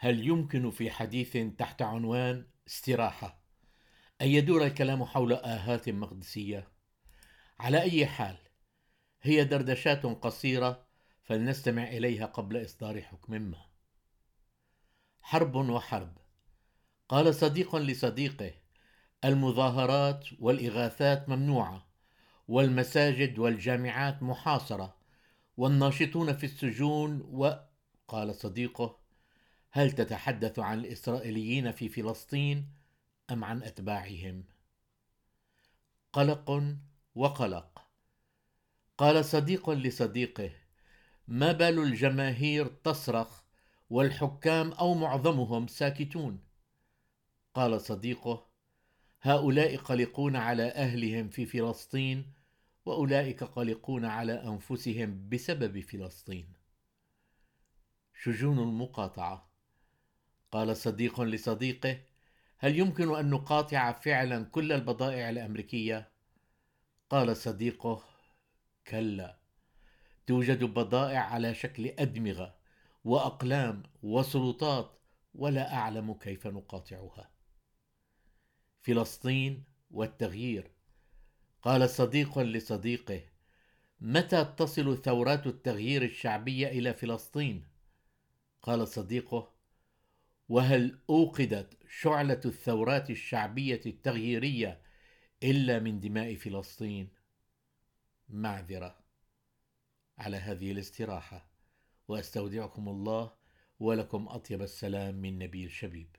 هل يمكن في حديث تحت عنوان استراحة أن يدور الكلام حول آهات مقدسية؟ على أي حال، هي دردشات قصيرة فلنستمع إليها قبل إصدار حكم ما. حرب وحرب. قال صديق لصديقه: المظاهرات والإغاثات ممنوعة، والمساجد والجامعات محاصرة، والناشطون في السجون قال صديقه: هل تتحدث عن الإسرائيليين في فلسطين أم عن أتباعهم؟ قلق وقلق. قال صديق لصديقه: ما بال الجماهير تصرخ والحكام أو معظمهم ساكتون؟ قال صديقه: هؤلاء قلقون على أهلهم في فلسطين، وأولئك قلقون على أنفسهم بسبب فلسطين. شجون المقاطعة. قال صديق لصديقه: هل يمكن أن نقاطع فعلا كل البضائع الأمريكية؟ قال صديقه: كلا، توجد بضائع على شكل أدمغة وأقلام وسلطات، ولا أعلم كيف نقاطعها. فلسطين والتغيير. قال صديق لصديقه: متى تصل ثورات التغيير الشعبية إلى فلسطين؟ قال صديقه: وهل أوقدت شعلة الثورات الشعبية التغييرية إلا من دماء فلسطين؟ معذرة على هذه الاستراحة، وأستودعكم الله، ولكم أطيب السلام من نبيل شبيب.